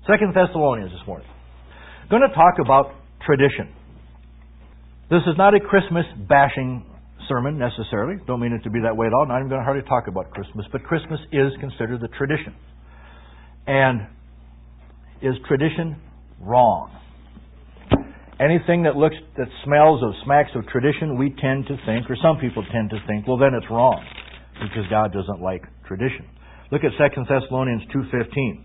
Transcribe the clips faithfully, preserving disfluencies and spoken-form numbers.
Second Thessalonians this morning. I'm going to talk about tradition. This is not a Christmas bashing sermon necessarily. Don't mean it to be that way at all. Not even going to hardly talk about Christmas. But Christmas is considered the tradition. And is tradition wrong? Anything that looks, that smells of, smacks of tradition, we tend to think, or some people tend to think, well then it's wrong. Because God doesn't like tradition. Look at Second Thessalonians two fifteen.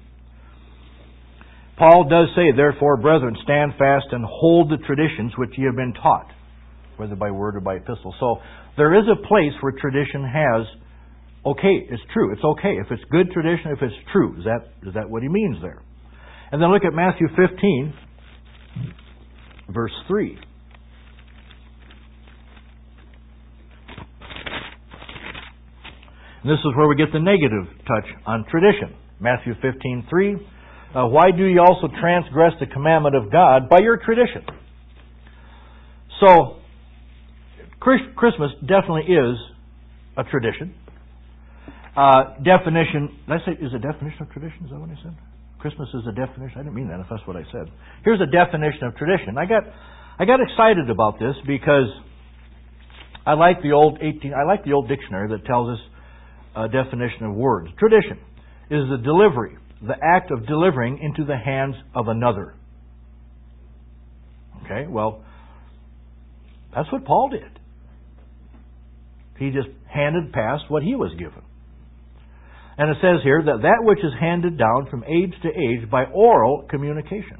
Paul does say, therefore, brethren, stand fast and hold the traditions which ye have been taught, whether by word or by epistle. So there is a place where tradition has, okay, it's true, it's okay. If it's good tradition, if it's true, is that is that what he means there? And then look at Matthew fifteen, verse three. And this is where we get the negative touch on tradition. Matthew fifteen, three. Uh, why do ye also transgress the commandment of God by your tradition? So, Christmas definitely is a tradition. Uh, definition, did I say, is a definition of tradition? Is that what I said? Christmas is a definition? I didn't mean that if that's what I said. Here's a definition of tradition. I got I got excited about this because I like the old eighteen I like the old dictionary that tells us a definition of words. Tradition is the delivery, the act of delivering into the hands of another. Okay, well, that's what Paul did. He just handed past what he was given. And it says here that that which is handed down from age to age by oral communication.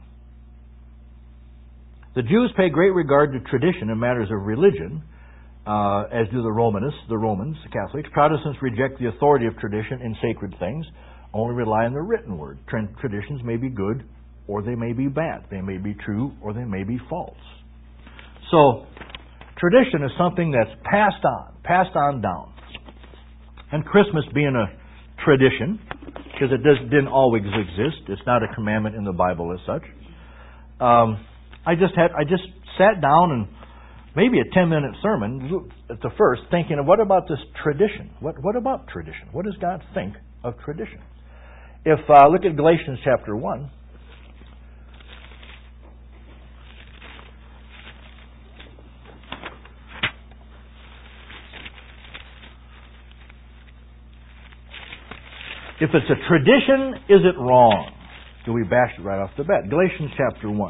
The Jews pay great regard to tradition in matters of religion, uh, as do the Romanists, the Romans, the Catholics. Protestants reject the authority of tradition in sacred things, only rely on the written word. Traditions may be good or they may be bad. They may be true or they may be false. So, tradition is something that's passed on, passed on down. And Christmas being a tradition, because it does, didn't always exist. It's not a commandment in the Bible as such. Um, I just had I just sat down and maybe a ten minute sermon at the first, thinking of what about this tradition? What what about tradition? What does God think of tradition? If uh, look at Galatians chapter one. If it's a tradition, is it wrong? Do we bash it right off the bat? Galatians chapter one,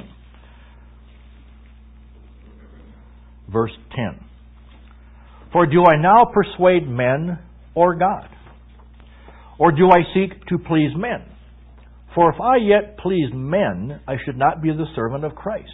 verse ten. For do I now persuade men or God? Or do I seek to please men? For if I yet pleased men, I should not be the servant of Christ.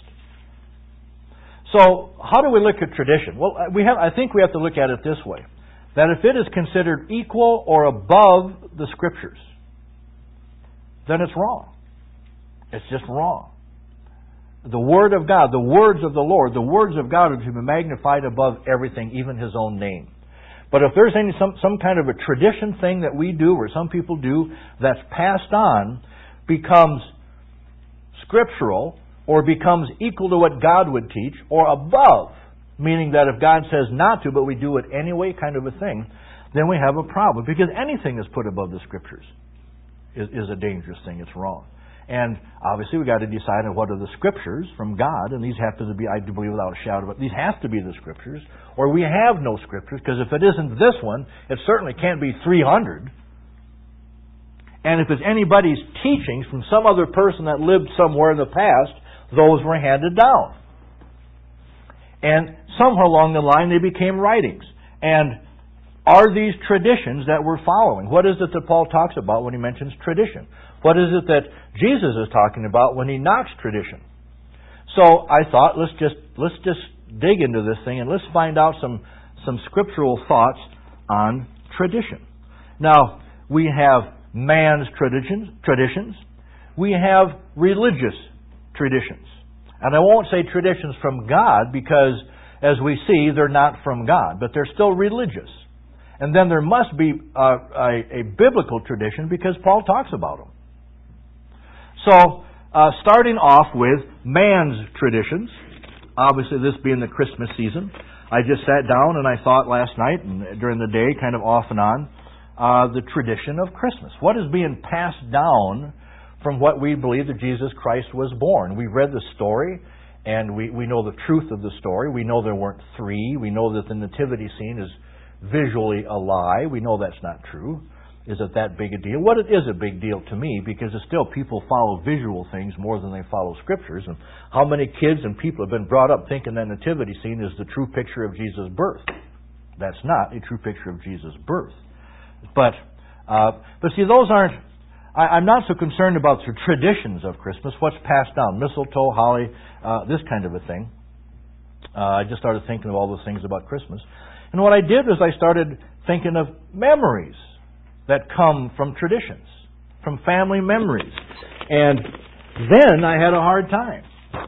So, how do we look at tradition? Well, we have, I think we have to look at it this way. That if it is considered equal or above the Scriptures, then it's wrong. It's just wrong. The Word of God, the words of the Lord, the words of God are to be magnified above everything, even His own name. But if there's any some, some kind of a tradition thing that we do, or some people do, that's passed on, becomes scriptural, or becomes equal to what God would teach, or above, meaning that if God says not to, but we do it anyway, kind of a thing, then we have a problem. Because anything that's put above the Scriptures is, is a dangerous thing. It's wrong. And obviously we've got to decide on what are the Scriptures from God, and these have to be, I do believe without a shadow of it, these have to be the Scriptures, or we have no Scriptures, because if it isn't this one, it certainly can't be three hundred. And if it's anybody's teachings from some other person that lived somewhere in the past, those were handed down. And somewhere along the line they became writings. And are these traditions that we're following? What is it that Paul talks about when he mentions tradition? What is it that Jesus is talking about when he knocks tradition? So I thought, let's just let's just dig into this thing and let's find out some some scriptural thoughts on tradition. Now, we have man's traditions, traditions. We have religious traditions. And I won't say traditions from God because, as we see, they're not from God, but they're still religious. And then there must be a, a, a biblical tradition because Paul talks about them. So, uh, starting off with man's traditions, obviously this being the Christmas season, I just sat down and I thought last night and during the day, kind of off and on, uh, the tradition of Christmas. What is being passed down from what we believe that Jesus Christ was born. We read the story, and we, we know the truth of the story. We know there weren't three. We know that the nativity scene is visually a lie. We know that's not true. Is it that big a deal? Well, it is a big deal to me, because it's still people follow visual things more than they follow Scriptures. And how many kids and people have been brought up thinking that nativity scene is the true picture of Jesus' birth? That's not a true picture of Jesus' birth. But, uh, but see, those aren't... I, I'm not so concerned about the traditions of Christmas, what's passed down, mistletoe, holly, uh, this kind of a thing. Uh, I just started thinking of all those things about Christmas. And what I did was I started thinking of memories that come from traditions, from family memories. And then I had a hard time.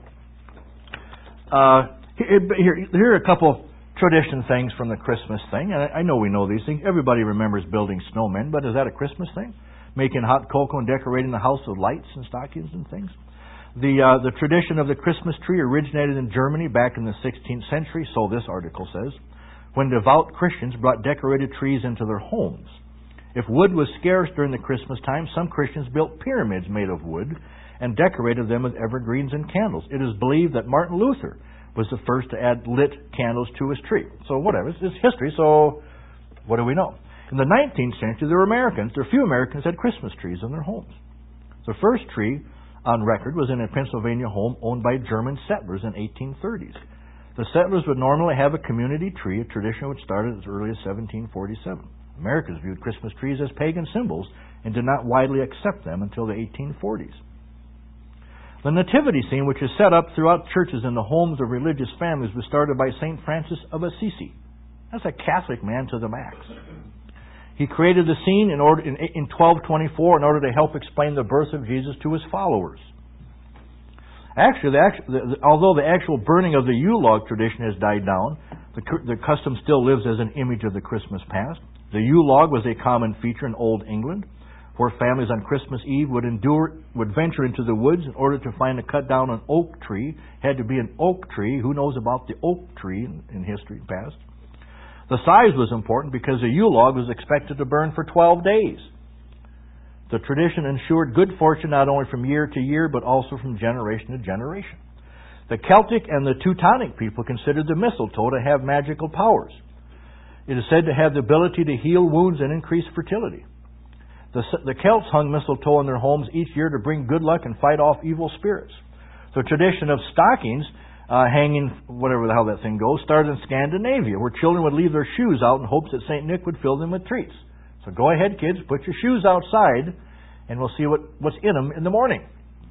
Uh, here, here are a couple tradition things from the Christmas thing. And I know we know these things. Everybody remembers building snowmen, but is that a Christmas thing? Making hot cocoa and decorating the house with lights and stockings and things? The, uh, the tradition of the Christmas tree originated in Germany back in the sixteenth century, so this article says, when devout Christians brought decorated trees into their homes. If wood was scarce during the Christmas time, some Christians built pyramids made of wood and decorated them with evergreens and candles. It is believed that Martin Luther was the first to add lit candles to his tree. So whatever, it's, it's history, so what do we know? In the nineteenth century, there were Americans, there were few Americans had Christmas trees in their homes. The first tree on record was in a Pennsylvania home owned by German settlers in eighteen thirties. The settlers would normally have a community tree, a tradition which started as early as seventeen forty-seven. Americans viewed Christmas trees as pagan symbols and did not widely accept them until the eighteen forties. The nativity scene, which is set up throughout churches in the homes of religious families, was started by Saint Francis of Assisi. That's a Catholic man to the max. He created the scene in, order, in, in twelve twenty-four in order to help explain the birth of Jesus to his followers. Actually, the, the, the, although the actual burning of the Yule log tradition has died down, the, the custom still lives as an image of the Christmas past. The Yule log was a common feature in Old England, where families on Christmas Eve would endure, would venture into the woods in order to find and cut down an oak tree. Had to be an oak tree. Who knows about the oak tree in, in history past? The size was important because the Yule log was expected to burn for twelve days. The tradition ensured good fortune not only from year to year, but also from generation to generation. The Celtic and the Teutonic people considered the mistletoe to have magical powers. It is said to have the ability to heal wounds and increase fertility. The, the Celts hung mistletoe in their homes each year to bring good luck and fight off evil spirits. The tradition of stockings uh, hanging, whatever the hell that thing goes, started in Scandinavia, where children would leave their shoes out in hopes that Saint Nick would fill them with treats. So go ahead, kids, put your shoes outside, and we'll see what, what's in them in the morning.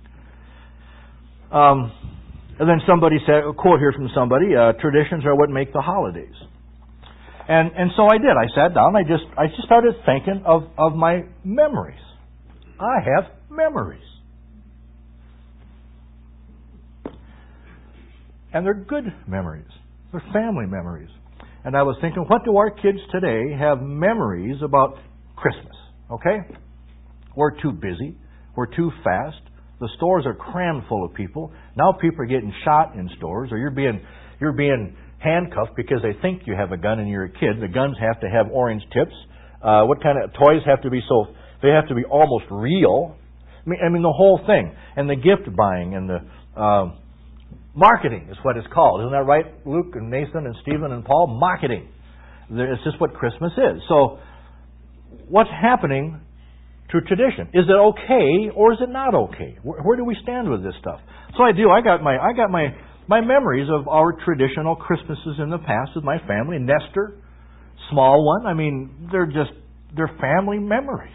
Um, and then somebody said, a quote here from somebody, uh, traditions are what make the holidays. And and so I did. I sat down. I just I just started thinking of, of my memories. I have memories. And they're good memories. They're family memories. And I was thinking, what do our kids today have memories about Christmas? Okay? We're too busy. We're too fast. The stores are crammed full of people. Now people are getting shot in stores, or you're being you're being handcuffed because they think you have a gun and you're a kid. The guns have to have orange tips. Uh, what kind of toys have to be so? They have to be almost real. I mean, I mean the whole thing, and the gift buying and the uh, marketing is what it's called. Isn't that right, Luke and Nathan and Stephen and Paul? Marketing. It's just what Christmas is. So, what's happening to tradition? Is it okay or is it not okay? Where, where do we stand with this stuff? So I do. I got my. I got my. My memories of our traditional Christmases in the past with my family. Nestor, small one. I mean, they're just, they're family memories.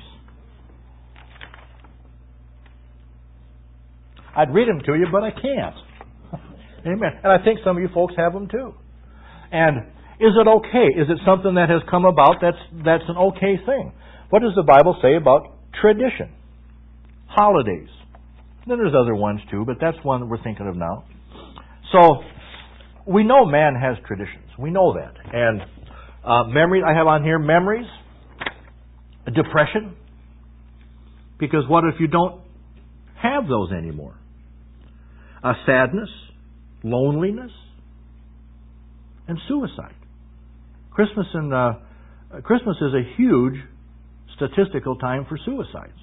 I'd read them to you, but I can't. Amen. And I think some of you folks have them too. And is it okay? Is it something that has come about that's, that's an okay thing? What does the Bible say about tradition? Holidays. Then there's other ones too, but that's one that we're thinking of now. So, we know man has traditions. We know that. And uh, memory, I have on here memories, depression, because what if you don't have those anymore? Uh, sadness, loneliness, and suicide. Christmas and uh, Christmas is a huge statistical time for suicides.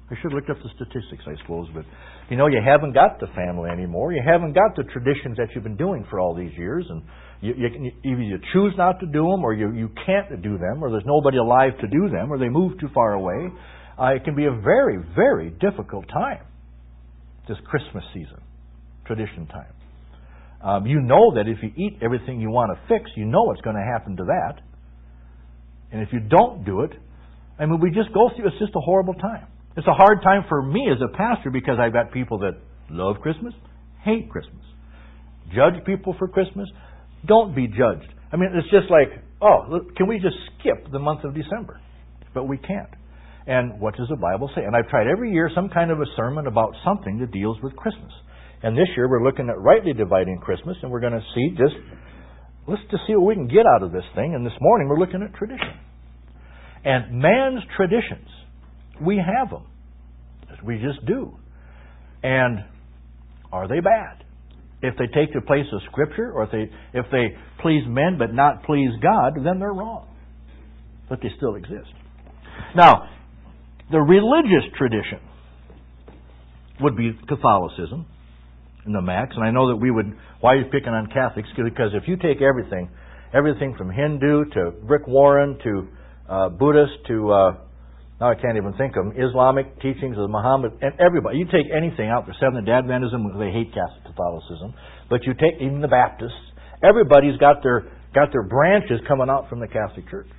I should have looked up the statistics, I suppose, but you know, you haven't got the family anymore. You haven't got the traditions that you've been doing for all these years, and you, you, either you choose not to do them, or you, you can't do them, or there's nobody alive to do them, or they move too far away. Uh, it can be a very, very difficult time, this Christmas season, tradition time. Um, you know that if you eat everything you want to fix, you know what's going to happen to that. And if you don't do it, I mean, we just go through, it's just a horrible time. It's a hard time for me as a pastor because I've got people that love Christmas, hate Christmas. Judge people for Christmas, don't be judged. I mean, it's just like, oh, look, can we just skip the month of December? But we can't. And what does the Bible say? And I've tried every year some kind of a sermon about something that deals with Christmas. And this year we're looking at rightly dividing Christmas, and we're going to see just, let's just see what we can get out of this thing. And this morning we're looking at tradition. And man's traditions, we have them. We just do. And are they bad? If they take the place of Scripture, or if they if they please men but not please God, then they're wrong. But they still exist. Now, the religious tradition would be Catholicism in the max. And I know that we would, why are you picking on Catholics? Because if you take everything, everything from Hindu to Rick Warren to uh, Buddhist to... Uh, Now I can't even think of them. Islamic teachings of Muhammad, and everybody. You take anything out there, Seventh-day Adventism, they hate Catholicism. But you take even the Baptists. Everybody's got their got their branches coming out from the Catholic Church.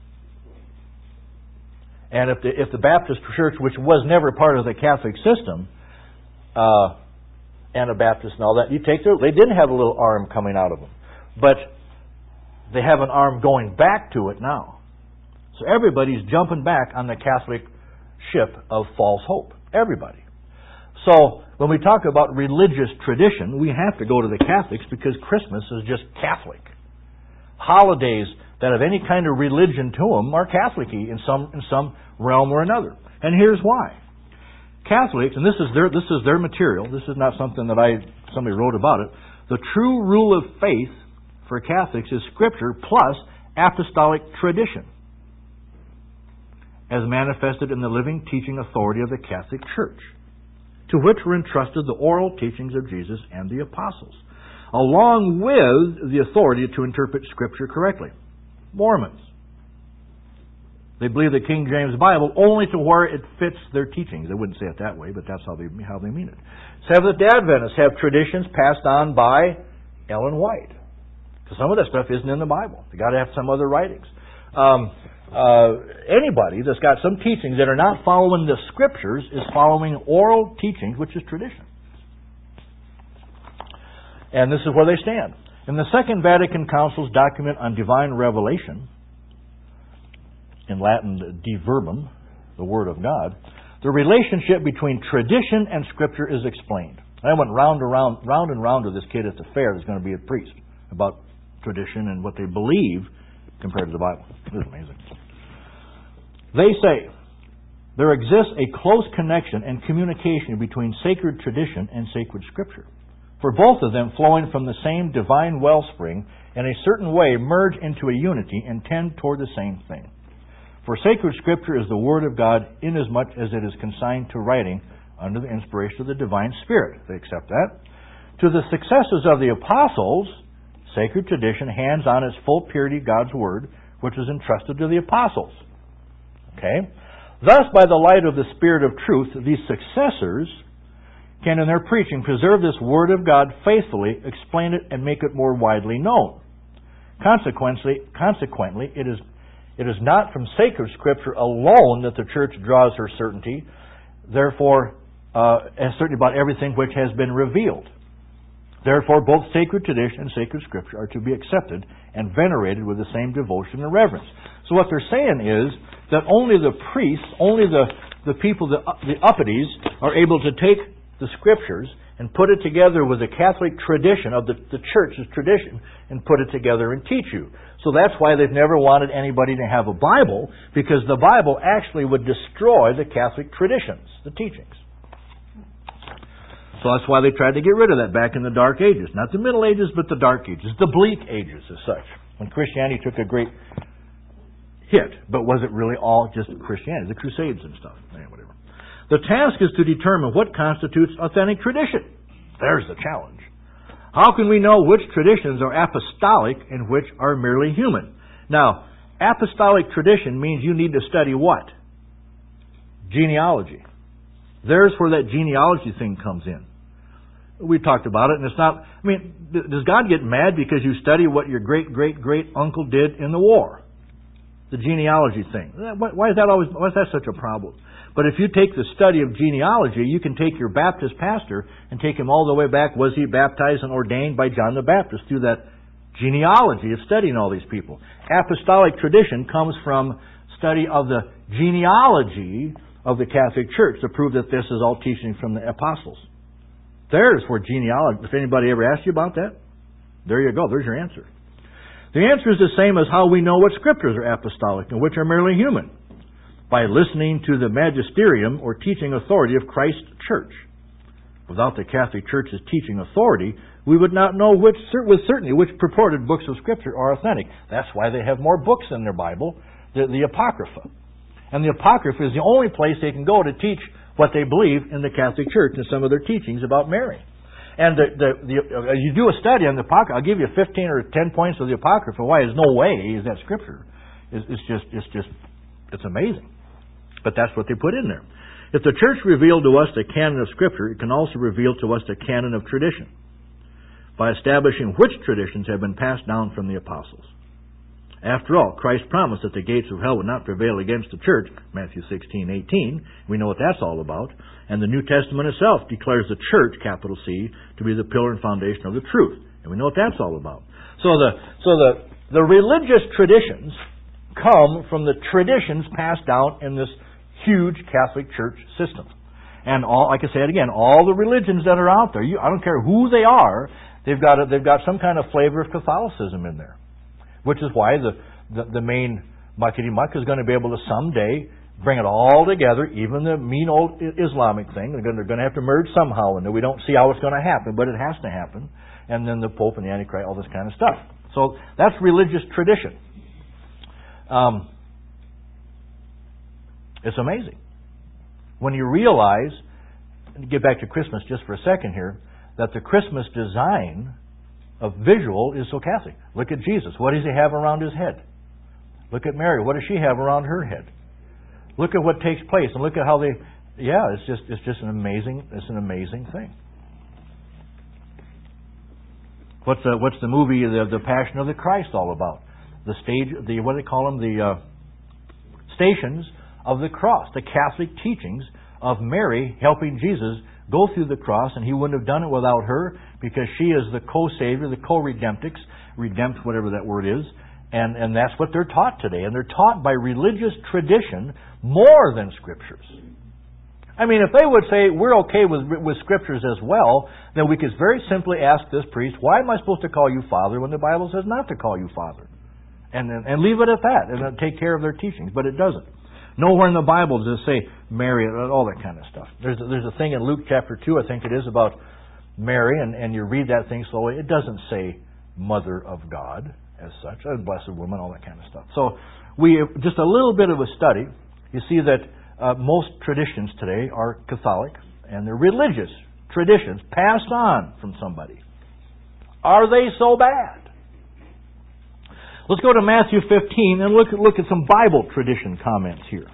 And if the if the Baptist Church, which was never part of the Catholic system, uh, Anabaptists and all that, you take their, they didn't have a little arm coming out of them, but they have an arm going back to it now. So everybody's jumping back on the Catholic ship of false hope. Everybody. So when we talk about religious tradition, we have to go to the Catholics because Christmas is just Catholic. Holidays that have any kind of religion to them are Catholic-y in some in some realm or another. And here's why. Catholics, and this is their this is their material. This is not something that I somebody wrote about it. The true rule of faith for Catholics is Scripture plus apostolic tradition, as manifested in the living teaching authority of the Catholic Church, to which were entrusted the oral teachings of Jesus and the apostles, along with the authority to interpret Scripture correctly. Mormons, they believe the King James Bible only to where it fits their teachings. They wouldn't say it that way, but that's how they how they mean it. Seventh-day Adventists have traditions passed on by Ellen White, because some of that stuff isn't in the Bible. They got to have some other writings. Um, Uh, anybody that's got some teachings that are not following the Scriptures is following oral teachings, which is tradition. And this is where they stand. In the Second Vatican Council's document on divine revelation, in Latin, De Verbum, the Word of God, the relationship between tradition and Scripture is explained. I went round and round, round and round with this kid at the fair that's going to be a priest about tradition and what they believe compared to the Bible. It is amazing. They say there exists a close connection and communication between sacred tradition and sacred Scripture, for both of them flowing from the same divine wellspring in a certain way merge into a unity and tend toward the same thing. For sacred Scripture is the Word of God inasmuch as it is consigned to writing under the inspiration of the divine Spirit. They accept that. To the successors of the apostles, sacred tradition hands on its full purity God's Word, which was entrusted to the apostles. Okay? Thus, by the light of the Spirit of truth, these successors can, in their preaching, preserve this Word of God faithfully, explain it, and make it more widely known. Consequently, consequently, it is it is not from sacred Scripture alone that the Church draws her certainty, therefore, uh, and certainty about everything which has been revealed. Therefore, both sacred tradition and sacred Scripture are to be accepted and venerated with the same devotion and reverence. So what they're saying is that only the priests, only the, the people, the, the uppities, are able to take the Scriptures and put it together with the Catholic tradition of the, the Church's tradition and put it together and teach you. So that's why they've never wanted anybody to have a Bible, because the Bible actually would destroy the Catholic traditions, the teachings. So that's why they tried to get rid of that back in the Dark Ages. Not the Middle Ages, but the Dark Ages. The bleak ages as such. When Christianity took a great hit. But was it really all just Christianity? The Crusades and stuff. Eh, whatever. The task is to determine what constitutes authentic tradition. There's the challenge. How can we know which traditions are apostolic and which are merely human? Now, apostolic tradition means you need to study what? Genealogy. There's where that genealogy thing comes in. We talked about it, and it's not... I mean, does God get mad because you study what your great-great-great-uncle did in the war? The genealogy thing. Why is that always... Why is that such a problem? But if you take the study of genealogy, you can take your Baptist pastor and take him all the way back. Was he baptized and ordained by John the Baptist? Through that genealogy of studying all these people. Apostolic tradition comes from study of the genealogy of the Catholic Church to prove that this is all teaching from the apostles. There's where genealogy... If anybody ever asked you about that, there you go. There's your answer. The answer is the same as how we know what scriptures are apostolic and which are merely human. By listening to the magisterium or teaching authority of Christ's church. Without the Catholic Church's teaching authority, we would not know which, with certainty which purported books of Scripture are authentic. That's why they have more books in their Bible, the, the Apocrypha. And the Apocrypha is the only place they can go to teach what they believe in the Catholic Church and some of their teachings about Mary. And the, the, the, uh, you do a study on the Apocrypha, I'll give you fifteen or ten points of the Apocrypha. Why? There's no way is that Scripture. It's, it's just, it's just, it's amazing. But that's what they put in there. If the Church revealed to us the canon of Scripture, it can also reveal to us the canon of tradition by establishing which traditions have been passed down from the apostles. After all, Christ promised that the gates of hell would not prevail against the Church, Matthew sixteen eighteen. We know what that's all about. And the New Testament itself declares the Church, capital C, to be the pillar and foundation of the truth. And we know what that's all about. So the so the, the religious traditions come from the traditions passed down in this huge Catholic Church system. And all, like I said again, all the religions that are out there, you, I don't care who they are, they've got a, they've got some kind of flavor of Catholicism in there. Which is why the, the, the main Muckety Muck is going to be able to someday bring it all together, even the mean old Islamic thing. They're going, to, they're going to have to merge somehow, and we don't see how it's going to happen, but it has to happen. And then the Pope and the Antichrist, all this kind of stuff. So that's religious tradition. Um, it's amazing. When you realize, and get back to Christmas just for a second here, that the Christmas design of visual is so Catholic. Look at Jesus. What does he have around his head? Look at Mary. What does she have around her head? Look at what takes place, and look at how they. Yeah, it's just it's just an amazing it's an amazing thing. What's the what's the movie the the Passion of the Christ all about? The stage the what do they call them the uh, stations of the cross, the Catholic teachings of Mary helping Jesus go through the cross, and he wouldn't have done it without her, because she is the co-savior, the co-redemptrix, redempt, whatever that word is, and, and that's what they're taught today. And they're taught by religious tradition more than Scriptures. I mean, if they would say, we're okay with, with Scriptures as well, then we could very simply ask this priest, why am I supposed to call you Father when the Bible says not to call you Father? And, and, and leave it at that, and take care of their teachings, but it doesn't. Nowhere in the Bible does it say Mary, all that kind of stuff. There's a, there's a thing in Luke chapter two, I think it is, about Mary, and, and you read that thing slowly. It doesn't say Mother of God as such, a blessed woman, all that kind of stuff. So we just a little bit of a study. You see that uh, most traditions today are Catholic, and they're religious traditions passed on from somebody. Are they so bad? Let's go to Matthew fifteen and look at, look at some Bible tradition comments here.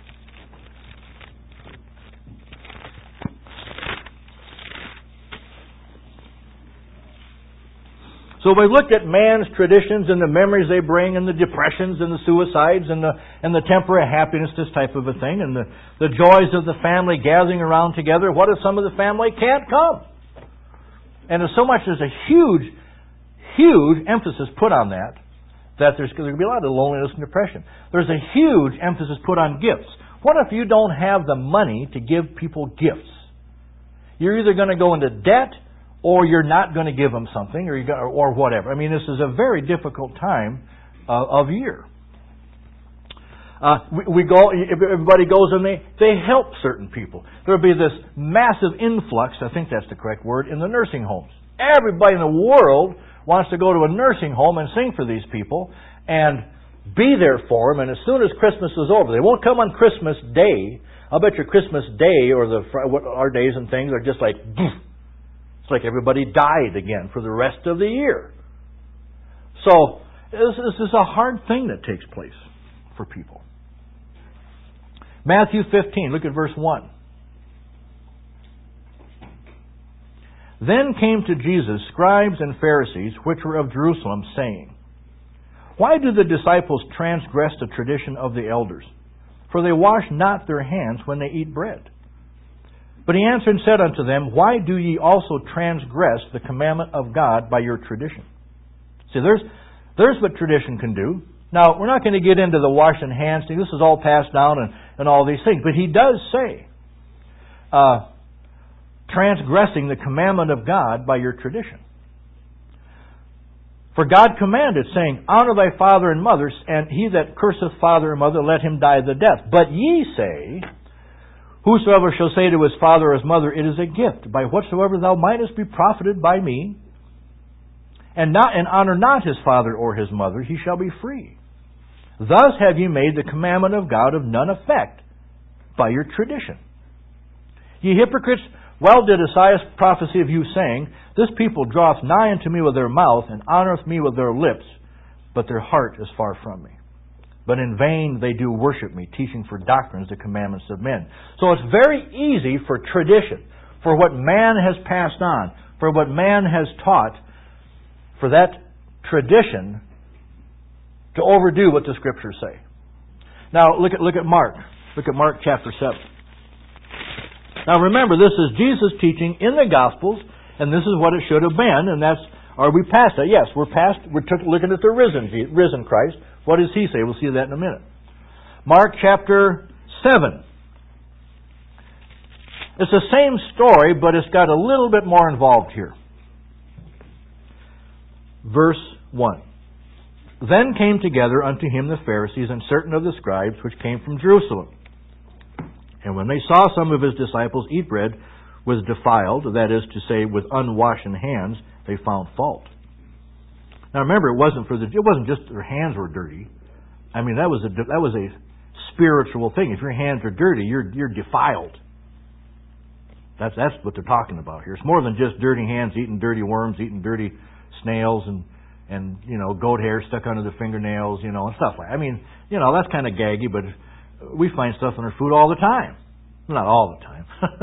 So we looked at man's traditions and the memories they bring, and the depressions and the suicides and the and the temporary happiness, this type of a thing, and the, the joys of the family gathering around together. What if some of the family can't come? And there's so much, there's a huge, huge emphasis put on that, that there's, there's going to be a lot of loneliness and depression. There's a huge emphasis put on gifts. What if you don't have the money to give people gifts? You're either going to go into debt, or you're not going to give them something, or you got, or whatever. I mean, this is a very difficult time uh, of year. Uh, we, we go. Everybody goes and they they help certain people. There'll be this massive influx. I think that's the correct word, in the nursing homes. Everybody in the world wants to go to a nursing home and sing for these people and be there for them. And as soon as Christmas is over, they won't come on Christmas Day. I'll bet your Christmas Day or the what our days and things are just like, it's like everybody died again for the rest of the year. So this, this is a hard thing that takes place for people. Matthew fifteen, look at verse one. Then came to Jesus scribes and Pharisees, which were of Jerusalem, saying, Why do the disciples transgress the tradition of the elders? For they wash not their hands when they eat bread. But he answered and said unto them, Why do ye also transgress the commandment of God by your tradition? See, there's, there's what tradition can do. Now, we're not going to get into the washing hands thing. This is all passed down and, and all these things. But he does say, uh, transgressing the commandment of God by your tradition. For God commanded, saying, Honor thy father and mother, and he that curseth father or mother, let him die the death. But ye say, Whosoever shall say to his father or his mother, It is a gift, by whatsoever thou mightest be profited by me, and not and honor not his father or his mother, he shall be free. Thus have ye made the commandment of God of none effect by your tradition. Ye hypocrites, well did Esaias prophesy of you, saying, This people draweth nigh unto me with their mouth, and honoureth me with their lips, but their heart is far from me. But in vain they do worship me, teaching for doctrines the commandments of men. So it's very easy for tradition, for what man has passed on, for what man has taught, for that tradition to overdo what the Scriptures say. Now look at look at Mark. Look at Mark chapter seven. Now remember, this is Jesus teaching in the Gospels, and this is what it should have been, and that's, are we past that? Yes, we're past, we're took, looking at the risen, risen Christ. What does he say? We'll see that in a minute. Mark chapter seven. It's the same story, but it's got a little bit more involved here. Verse one. Then came together unto him the Pharisees and certain of the scribes which came from Jerusalem. And when they saw some of his disciples eat bread was defiled, that is to say, with unwashen hands, they found fault. Now remember, it wasn't for the it wasn't just their hands were dirty. I mean, that was a that was a spiritual thing. If your hands are dirty, you're you're defiled. That's that's what they're talking about here. It's more than just dirty hands eating dirty worms, eating dirty snails, and and you know goat hair stuck under the fingernails, you know, and stuff like that. I mean, you know, that's kind of gaggy, but we find stuff in our food all the time. Not all the time.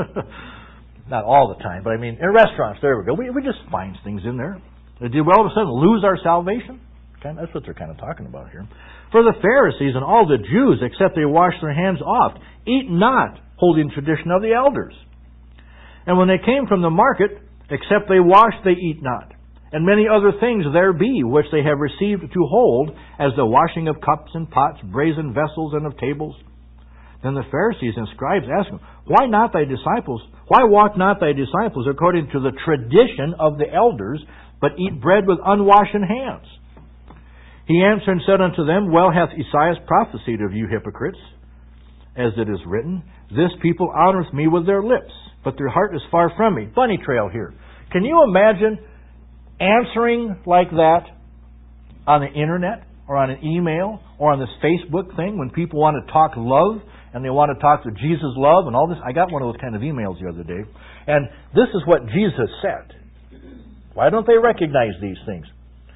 Not all the time, but I mean, in restaurants, there we go. We, we just find things in there. Did we all of a sudden lose our salvation? Okay, that's what they're kind of talking about here. For the Pharisees and all the Jews, except they wash their hands oft, eat not, holding tradition of the elders. And when they came from the market, except they wash, they eat not. And many other things there be, which they have received to hold, as the washing of cups and pots, brazen vessels, and of tables. Then the Pharisees and scribes asked him, Why not thy disciples? Why walk not thy disciples according to the tradition of the elders, but eat bread with unwashen hands? He answered and said unto them, Well hath Esaias prophesied of you hypocrites, as it is written, This people honoureth me with their lips, but their heart is far from me. Bunny trail here. Can you imagine answering like that on the internet, or on an email, or on this Facebook thing, when people want to talk love, and they want to talk to Jesus love, and all this? I got one of those kind of emails the other day, and this is what Jesus said. Why don't they recognize these things?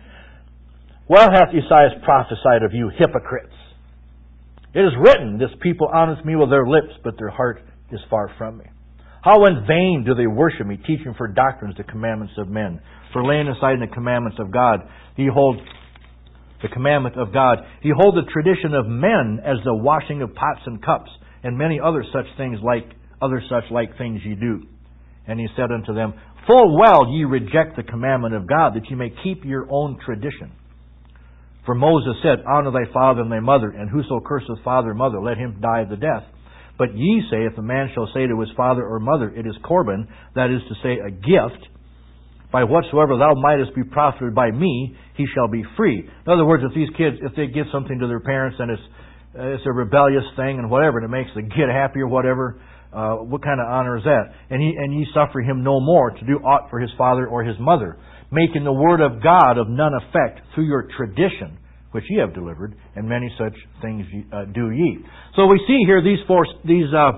Well hath Esaias prophesied of you hypocrites. It is written, This people honoureth me with their lips, but their heart is far from me. How in vain do they worship me, teaching for doctrines the commandments of men. For laying aside the commandments of God, ye hold the commandment of God. Ye hold the tradition of men as the washing of pots and cups, and many other such things like other such like things ye do. And he said unto them, Full well ye reject the commandment of God, that ye may keep your own tradition. For Moses said, Honor thy father and thy mother, and whoso curseth father or mother, let him die the death. But ye say, If a man shall say to his father or mother, It is Corban, that is to say, a gift, by whatsoever thou mightest be profited by me, he shall be free. In other words, if these kids, if they give something to their parents and it's uh, it's a rebellious thing and whatever, and it makes the kid happy or whatever, uh, what kind of honor is that? And he and ye suffer him no more to do aught for his father or his mother, making the word of God of none effect through your tradition, which ye have delivered, and many such things ye, uh, do ye. So we see here these four these uh,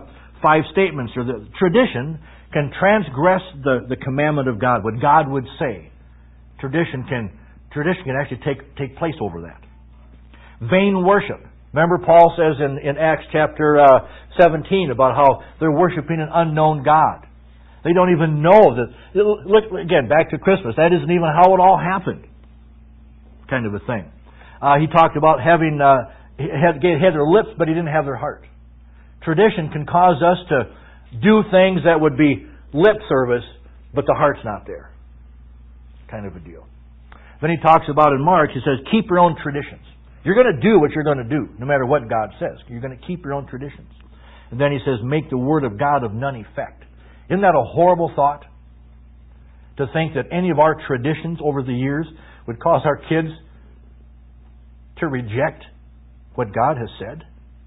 five statements, or the tradition, can transgress the, the commandment of God, what God would say. Tradition can tradition can actually take take place over that. Vain worship. Remember, Paul says in, in Acts chapter uh, seventeen about how they're worshiping an unknown God. They don't even know that. Look again, back to Christmas. That isn't even how it all happened. Kind of a thing. Uh, he talked about having uh, had, had their lips, but he didn't have their heart. Tradition can cause us to do things that would be lip service, but the heart's not there. Kind of a deal. Then he talks about in Mark, he says, keep your own traditions. You're going to do what you're going to do, no matter what God says. You're going to keep your own traditions. And then he says, make the Word of God of none effect. Isn't that a horrible thought? To think that any of our traditions over the years would cause our kids to reject what God has said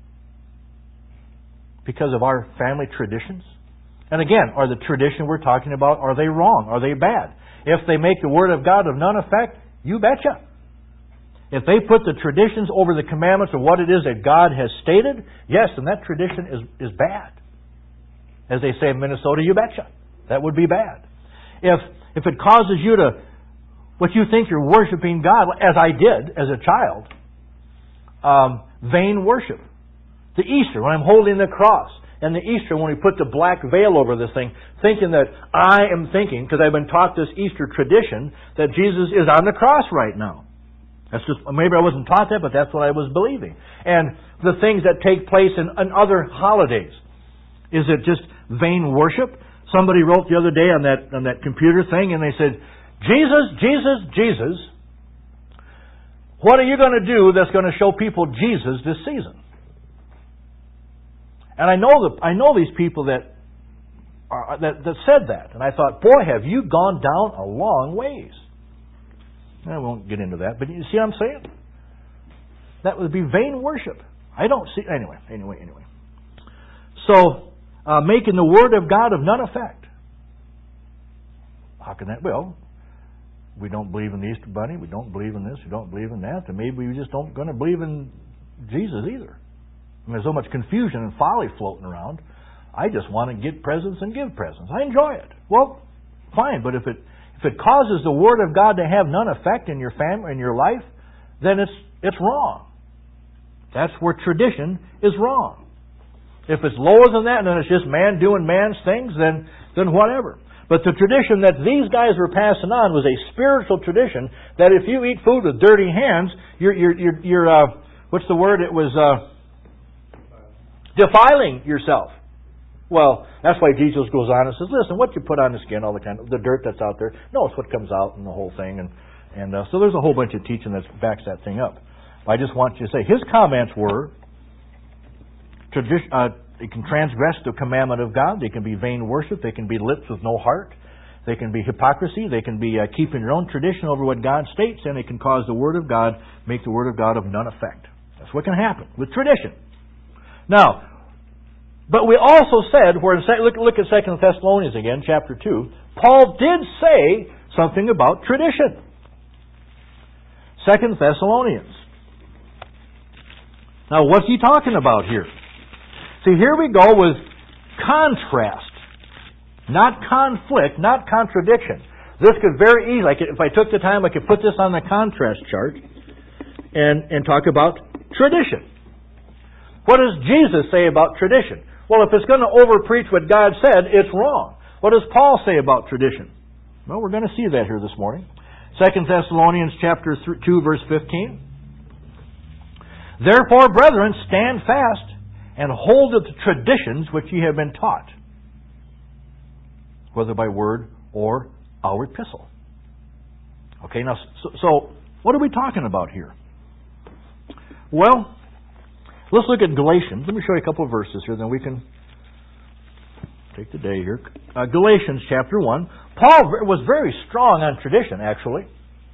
because of our family traditions. And again, are the tradition we're talking about, are they wrong? Are they bad? If they make the Word of God of none effect, you betcha. If they put the traditions over the commandments of what it is that God has stated, yes, then that tradition is, is bad. As they say in Minnesota, you betcha. That would be bad. If if it causes you to, what you think you're worshiping God, as I did as a child, um, vain worship. The Easter, when I'm holding the cross, and the Easter, when we put the black veil over this thing, thinking that I am thinking, because I've been taught this Easter tradition, that Jesus is on the cross right now. That's just, maybe I wasn't taught that, but that's what I was believing. And the things that take place in, in other holidays. Is it just vain worship? Somebody wrote the other day on that on that computer thing, and they said, Jesus, Jesus, Jesus, what are you going to do that's going to show people Jesus this season? And I know the, I know these people that, are, that that said that, and I thought, boy, have you gone down a long ways. I won't get into that, but you see what I'm saying? That would be vain worship. I don't see anyway. Anyway, anyway. So, uh, making the Word of God of none effect. How can that? Well, we don't believe in the Easter Bunny. We don't believe in this. We don't believe in that. And maybe we just don't going to believe in Jesus either. I mean, there's so much confusion and folly floating around. I just want to get presents and give presents. I enjoy it. Well, fine. But if it if it causes the Word of God to have none effect in your family, in your life, then it's it's wrong. That's where tradition is wrong. If it's lower than that, and then it's just man doing man's things, then then whatever. But the tradition that these guys were passing on was a spiritual tradition that if you eat food with dirty hands, you're you're you're, you're uh, what's the word? It was uh, defiling yourself. Well, that's why Jesus goes on and says, "Listen, what you put on the skin, all the kind of the dirt that's out there, no, it's what comes out and the whole thing." And and uh, so there's a whole bunch of teaching that backs that thing up. I just want you to say his comments were. Tradition, uh, they can transgress the commandment of God. They can be vain worship. They can be lips with no heart. They can be hypocrisy. They can be uh, keeping your own tradition over what God states, and it can cause the Word of God, make the Word of God of none effect. That's what can happen with tradition. Now, but we also said, where in, look, look at Second Thessalonians again, chapter two, Paul did say something about tradition. Second Thessalonians. Now, what's he talking about here? See, here we go with contrast, not conflict, not contradiction. This could very easily, like if I took the time, I could put this on the contrast chart and, and talk about tradition. What does Jesus say about tradition? Well, if it's going to overpreach what God said, it's wrong. What does Paul say about tradition? Well, we're going to see that here this morning. Second Thessalonians chapter two, verse fifteen. Therefore, brethren, stand fast and hold to the traditions which ye have been taught, whether by word or our epistle. Okay, now, so, so what are we talking about here? Well, let's look at Galatians. Let me show you a couple of verses here, then we can take the day here. Uh, Galatians chapter one. Paul was very strong on tradition, actually.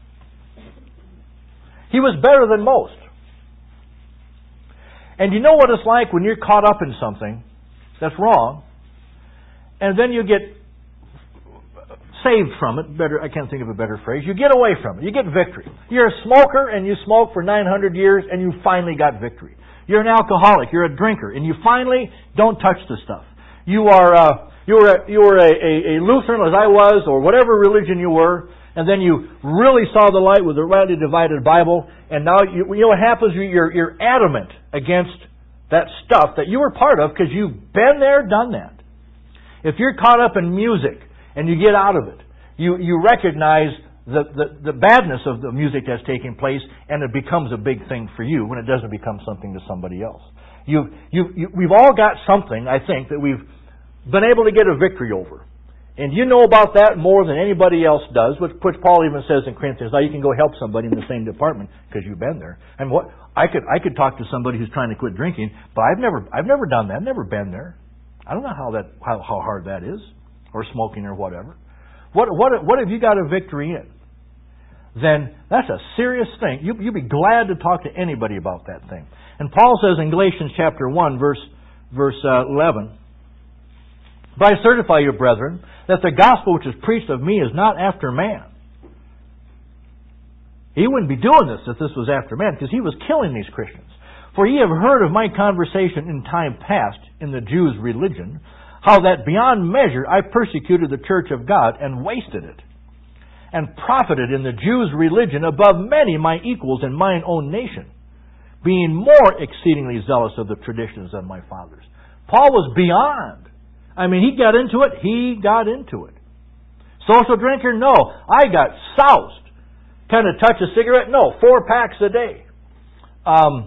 He was better than most. And you know what it's like when you're caught up in something that's wrong, and then you get saved from it. Better, I can't think of a better phrase. You get away from it. You get victory. You're a smoker, and you smoked for nine hundred years, and you finally got victory. You're an alcoholic. You're a drinker, and you finally don't touch the stuff. you are uh, you were a, you were a, a, a Lutheran as I was, or whatever religion you were, and then you really saw the light with the rightly divided Bible, and now you, you know what happens? You're you're adamant against that stuff that you were part of because you've been there, done that. If you're caught up in music and you get out of it, you you recognize the, the, the badness of the music that's taking place, and it becomes a big thing for you when it doesn't become something to somebody else. You, you, you, we've all got something, I think, that we've been able to get a victory over. And you know about that more than anybody else does, which, which Paul even says in Corinthians. Now you can go help somebody in the same department because you've been there. And what I could I could talk to somebody who's trying to quit drinking, but I've never I've never done that. I've never been there. I don't know how that how, how hard that is, or smoking or whatever. What what what have you got a victory in? Then that's a serious thing. You you'd be glad to talk to anybody about that thing. And Paul says in Galatians chapter one, verse verse uh, eleven, "But I certify you, brethren, that the gospel which is preached of me is not after man." He wouldn't be doing this if this was after man, because he was killing these Christians. "For ye have heard of my conversation in time past in the Jews' religion, how that beyond measure I persecuted the church of God and wasted it, and profited in the Jews' religion above many my equals in mine own nation, being more exceedingly zealous of the traditions of my fathers." Paul was beyond. I mean, he got into it. He got into it. Social drinker? No. I got soused. Kind of touch a cigarette? No. Four packs a day. Um,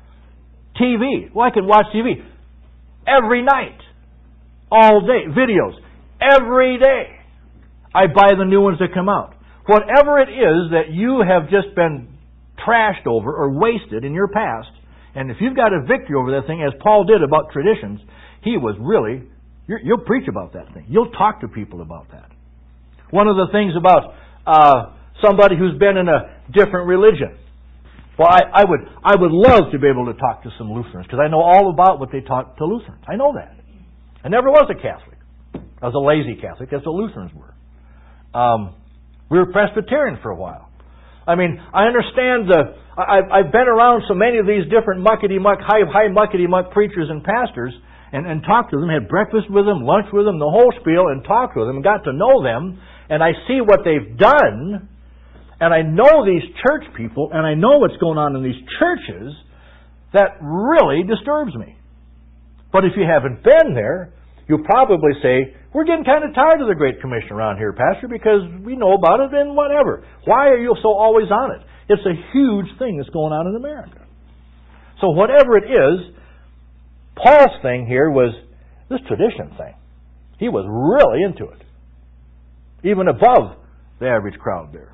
T V. Well, I can watch T V every night, all day. Videos every day. I buy the new ones that come out. Whatever it is that you have just been trashed over or wasted in your past, and if you've got a victory over that thing, as Paul did about traditions, he was really, you'll preach about that thing. You'll talk to people about that. One of the things about uh, somebody who's been in a different religion, well, I, I would I would love to be able to talk to some Lutherans, because I know all about what they taught to Lutherans. I know that. I never was a Catholic. I was a lazy Catholic. That's what Lutherans were. Um, we were Presbyterian for a while. I mean, I understand the... I, I've been around so many of these different muckety-muck, high, high muckety-muck preachers and pastors, and, and talked to them, had breakfast with them, lunch with them, the whole spiel, and talked with them, and got to know them, and I see what they've done, and I know these church people, and I know what's going on in these churches. That really disturbs me. But if you haven't been there, you'll probably say, "We're getting kind of tired of the Great Commission around here, Pastor, because we know about it and whatever. Why are you so always on it?" It's a huge thing that's going on in America. So whatever it is, Paul's thing here was this tradition thing. He was really into it. Even above the average crowd there.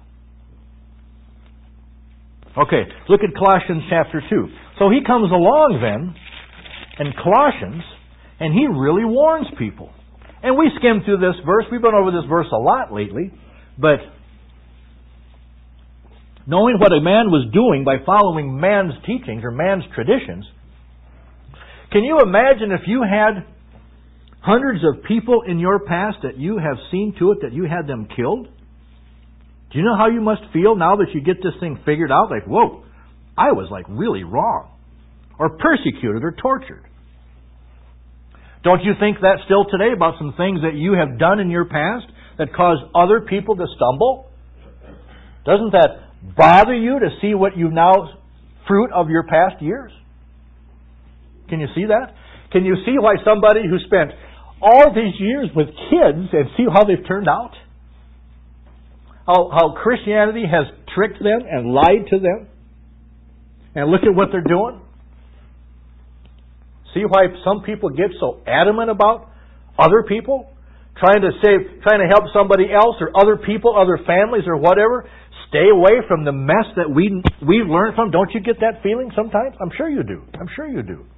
Okay, look at Colossians chapter two. So he comes along then, in Colossians, and he really warns people. And we skimmed through this verse. We've been over this verse a lot lately. But knowing what a man was doing by following man's teachings or man's traditions, can you imagine if you had hundreds of people in your past that you have seen to it that you had them killed? Do you know how you must feel now that you get this thing figured out? Like, whoa, I was like really wrong. Or persecuted or tortured. Don't you think that still today about some things that you have done in your past that caused other people to stumble? Doesn't that bother you to see what you now, fruit of your past years? Can you see that? Can you see why somebody who spent all these years with kids and see how they've turned out? How, how Christianity has tricked them and lied to them? And look at what they're doing? See why some people get so adamant about other people? Trying to save, trying to help somebody else or other people, other families or whatever? Stay away from the mess that we, we've learned from. Don't you get that feeling sometimes? I'm sure you do. I'm sure you do.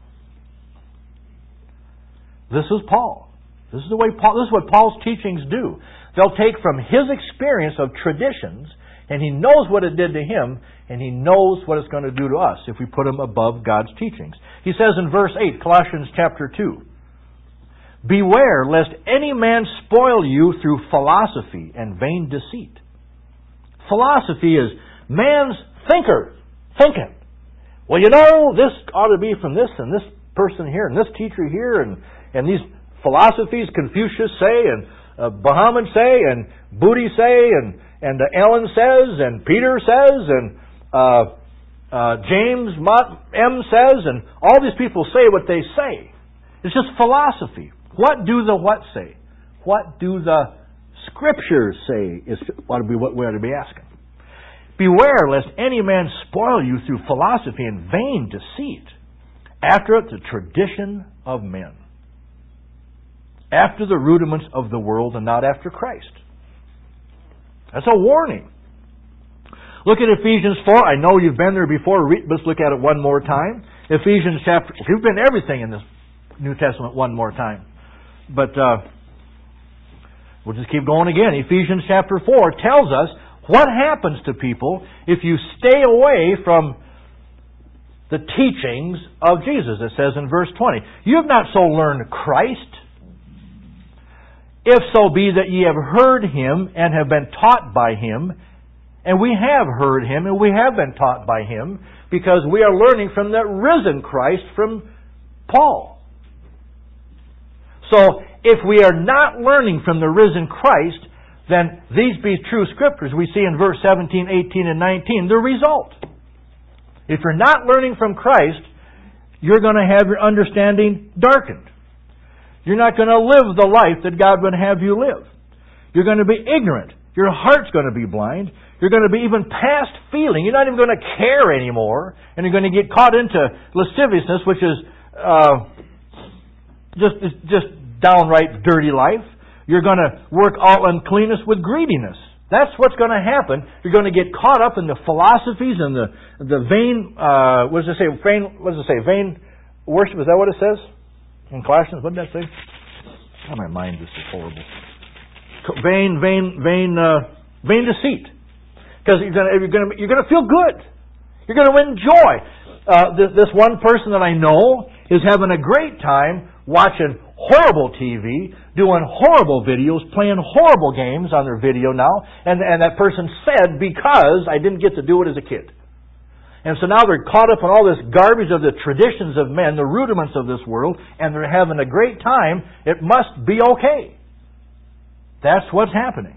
This is Paul. This is the way Paul, this is what Paul's teachings do. They'll take from his experience of traditions, and he knows what it did to him, and he knows what it's going to do to us if we put them above God's teachings. He says in verse eight, Colossians chapter two, "Beware lest any man spoil you through philosophy and vain deceit." Philosophy is man's thinker, thinking. Well, you know, this ought to be from this and this person here and this teacher here and, and these philosophies Confucius say, and uh, Muhammad say, and Buddha say, and and uh, Ellen says, and Peter says, and uh, uh, James M says, and all these people say what they say. It's just philosophy. What do the what say? What do the Scriptures say is what we ought to be asking. Beware lest any man spoil you through philosophy and vain deceit, after the tradition of men, after the rudiments of the world, and not after Christ. That's a warning. Look at Ephesians four. I know you've been there before. Let's look at it one more time. Ephesians chapter... If you've been everything in this New Testament one more time. But uh, we'll just keep going again. Ephesians chapter four tells us what happens to people if you stay away from the teachings of Jesus. It says in verse twenty, you have not so learned Christ, if so be that ye have heard Him and have been taught by Him. And we have heard Him and we have been taught by Him, because we are learning from the risen Christ from Paul. So, if we are not learning from the risen Christ, then these be true Scriptures we see in verse seventeen, eighteen, and nineteen. The result. If you're not learning from Christ, you're going to have your understanding darkened. You're not going to live the life that God would have you live. You're going to be ignorant. Your heart's going to be blind. You're going to be even past feeling. You're not even going to care anymore. And you're going to get caught into lasciviousness, which is uh, just, just downright dirty life. You're going to work all uncleanness with greediness. That's what's going to happen. You're going to get caught up in the philosophies and the the vain. Uh, what does it say? Vain. What does it say? Vain worship. Is that what it says in Colossians? What did that say? Oh, my mind is horrible. Vain, vain, vain, uh, vain deceit. Because you're going to you're going to you're going to feel good. You're going to enjoy. Uh, this, this one person that I know is having a great time watching horrible T V, doing horrible videos, playing horrible games on their video now, and, and that person said, because I didn't get to do it as a kid. And so now they're caught up in all this garbage of the traditions of men, the rudiments of this world, and they're having a great time. It must be okay. That's what's happening.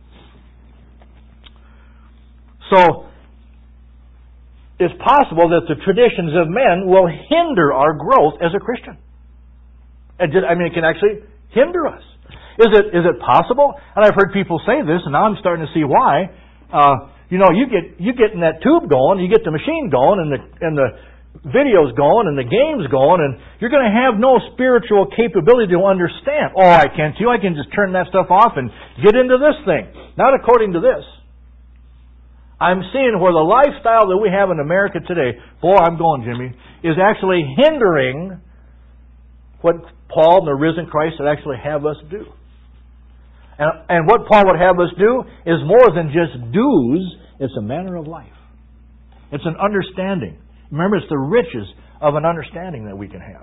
So, it's possible that the traditions of men will hinder our growth as a Christian. I mean, it can actually hinder us. Is it is it possible? And I've heard people say this, and now I'm starting to see why. Uh, you know, you get you get in that tube going, you get the machine going, and the and the videos going, and the games going, and you're going to have no spiritual capability to understand. Oh, I can't do. I can just turn that stuff off and get into this thing. Not according to this. I'm seeing where the lifestyle that we have in America today, boy, I'm going, Jimmy, is actually hindering what Paul and the risen Christ would actually have us do. And, and what Paul would have us do is more than just do's, it's a manner of life. It's an understanding. Remember, it's the riches of an understanding that we can have.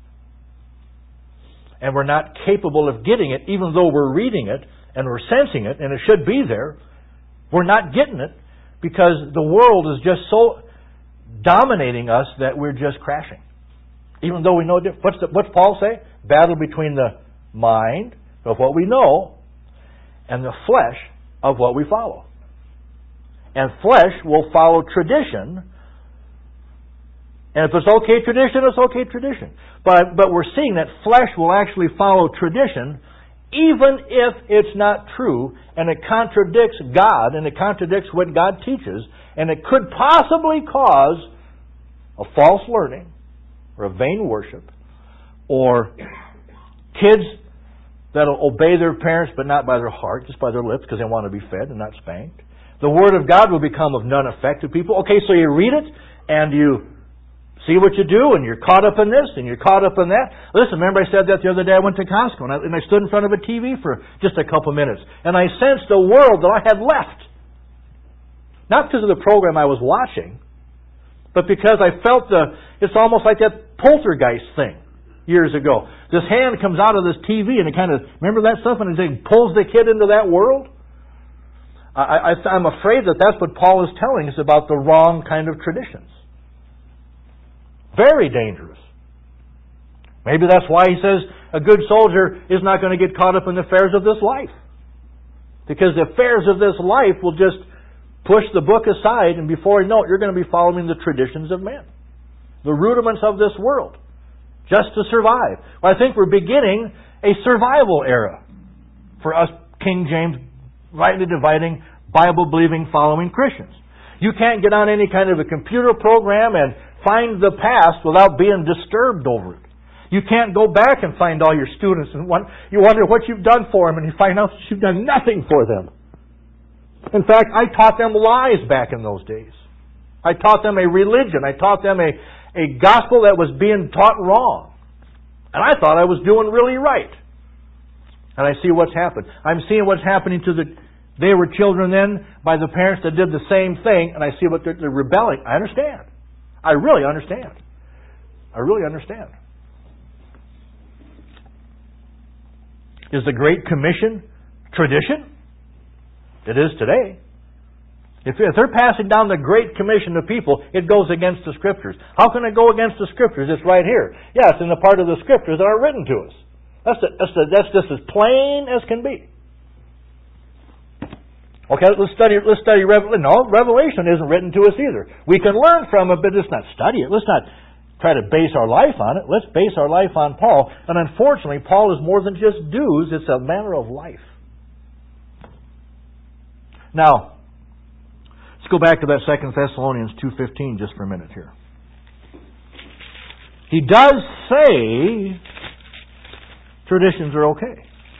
And we're not capable of getting it, even though we're reading it and we're sensing it, and it should be there. We're not getting it because the world is just so dominating us that we're just crashing. Even though we know different. What's, the, what's Paul say? Battle between the mind of what we know and the flesh of what we follow. And flesh will follow tradition. And if it's okay tradition, it's okay tradition. But, but we're seeing that flesh will actually follow tradition even if it's not true and it contradicts God and it contradicts what God teaches, and it could possibly cause a false learning or a vain worship, or kids that'll obey their parents but not by their heart, just by their lips because they want to be fed and not spanked. The Word of God will become of none effect to people. Okay, so you read it and you see what you do, and you're caught up in this and you're caught up in that. Listen, remember I said that the other day. I went to Costco and I, and I stood in front of a T V for just a couple minutes, and I sensed the world that I had left. Not because of the program I was watching, but because I felt the, it's almost like that poltergeist thing years ago. This hand comes out of this T V and it kind of, remember that stuff, and it pulls the kid into that world? I, I, I'm afraid that that's what Paul is telling us about the wrong kind of traditions. Very dangerous. Maybe that's why he says a good soldier is not going to get caught up in the affairs of this life. Because the affairs of this life will just push the book aside, and before you know it, you're going to be following the traditions of men. The rudiments of this world. Just to survive. Well, I think we're beginning a survival era for us King James rightly dividing, Bible-believing, following Christians. You can't get on any kind of a computer program and find the past without being disturbed over it. You can't go back and find all your students and you wonder what you've done for them, and you find out that you've done nothing for them. In fact, I taught them lies back in those days. I taught them a religion. I taught them a, a gospel that was being taught wrong. And I thought I was doing really right. And I see what's happened. I'm seeing what's happening to the... They were children then by the parents that did the same thing, and I see what they're, they're rebelling. I understand. I really understand. I really understand. Is the Great Commission tradition? It is today. If, if they're passing down the Great Commission to people, it goes against the Scriptures. How can it go against the Scriptures? It's right here. Yes, in the part of the Scriptures that are written to us. That's, the, that's, the, that's just as plain as can be. Okay, let's study. Let's study Revelation. No, Revelation isn't written to us either. We can learn from it, but let's not study it. Let's not try to base our life on it. Let's base our life on Paul. And unfortunately, Paul is more than just dues. It's a manner of life. Now, let's go back to that Second Thessalonians two fifteen just for a minute here. He does say traditions are okay.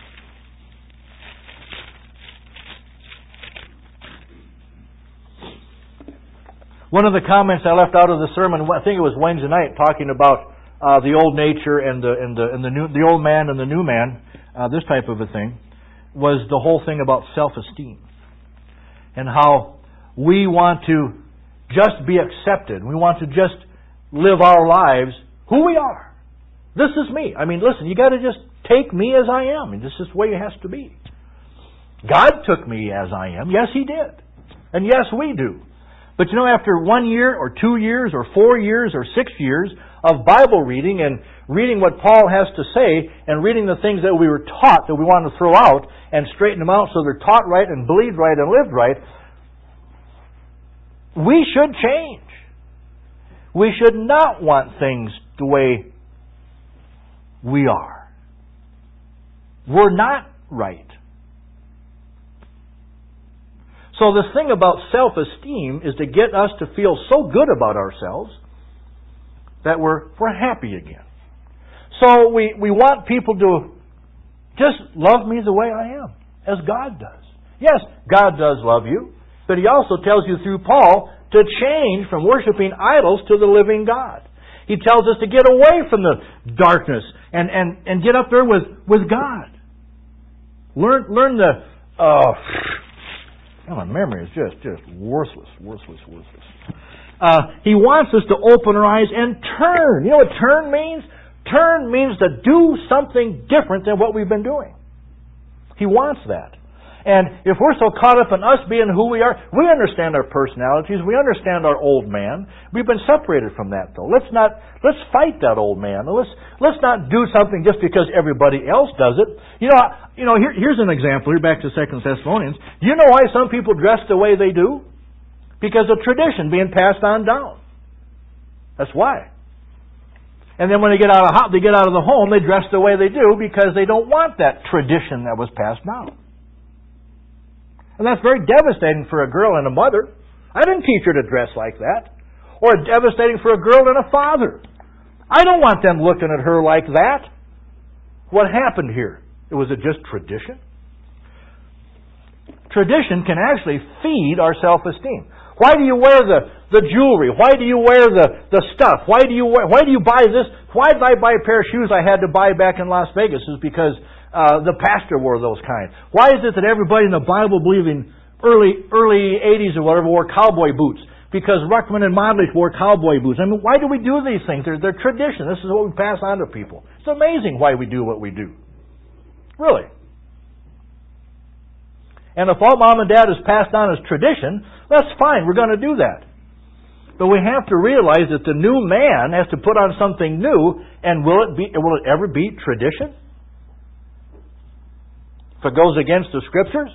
One of the comments I left out of the sermon, I think it was Wednesday night, talking about uh, the old nature and the and the and the new the old man and the new man, uh, this type of a thing, was the whole thing about self-esteem and how we want to just be accepted. We want to just live our lives who we are. This is me. I mean, listen, you got to just take me as I am, and this is the way it has to be. God took me as I am. Yes, He did, and yes, we do. But you know, after one year or two years or four years or six years of Bible reading and reading what Paul has to say and reading the things that we were taught that we want to throw out and straighten them out so they're taught right and believed right and lived right, we should change. We should not want things the way we are. We're not right. So this thing about self-esteem is to get us to feel so good about ourselves that we're, we're happy again. So we, we want people to just love me the way I am, as God does. Yes, God does love you, but He also tells you through Paul to change from worshiping idols to the living God. He tells us to get away from the darkness and, and, and get up there with, with God. Learn, learn the... Uh, Oh, my memory is just, just worthless, worthless, worthless. Uh, he wants us to open our eyes and turn. You know what turn means? Turn means to do something different than what we've been doing. He wants that. And if we're so caught up in us being who we are, we understand our personalities, we understand our old man. We've been separated from that, though. Let's not, let's fight that old man. Let's, let's not do something just because everybody else does it. You know, you know. Here, here's an example. Here, back to Second Thessalonians. Do you know why some people dress the way they do? Because of tradition being passed on down. That's why. And then when they get out of they get out of the home, they dress the way they do because they don't want that tradition that was passed down. And that's very devastating for a girl and a mother. I didn't teach her to dress like that. Or devastating for a girl and a father. I don't want them looking at her like that. What happened here? Was it just tradition? Tradition can actually feed our self-esteem. Why do you wear the, the jewelry? Why do you wear the, the stuff? Why do you wear, why do you buy this? Why did I buy a pair of shoes I had to buy back in Las Vegas? Is because Uh, the pastor wore those kind. Why is it that everybody in the Bible-believing early early eighties or whatever wore cowboy boots? Because Ruckman and Modlich wore cowboy boots. I mean, why do we do these things? They're, they're tradition. This is what we pass on to people. It's amazing why we do what we do. Really. And if all mom and dad is passed on as tradition, that's fine. We're going to do that. But we have to realize that the new man has to put on something new, and will it be? Will it ever be tradition? if it goes against the Scriptures?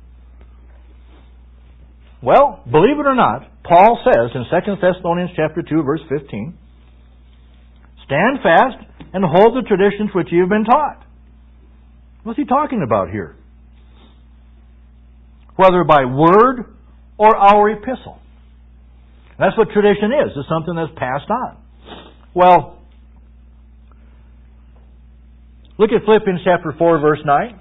Well, believe it or not, Paul says in Second Thessalonians chapter two, verse fifteen, stand fast and hold the traditions which you have been taught. What's he talking about here? Whether by word or our epistle. That's what tradition is. It's something that's passed on. Well, look at Philippians chapter four, verse nine.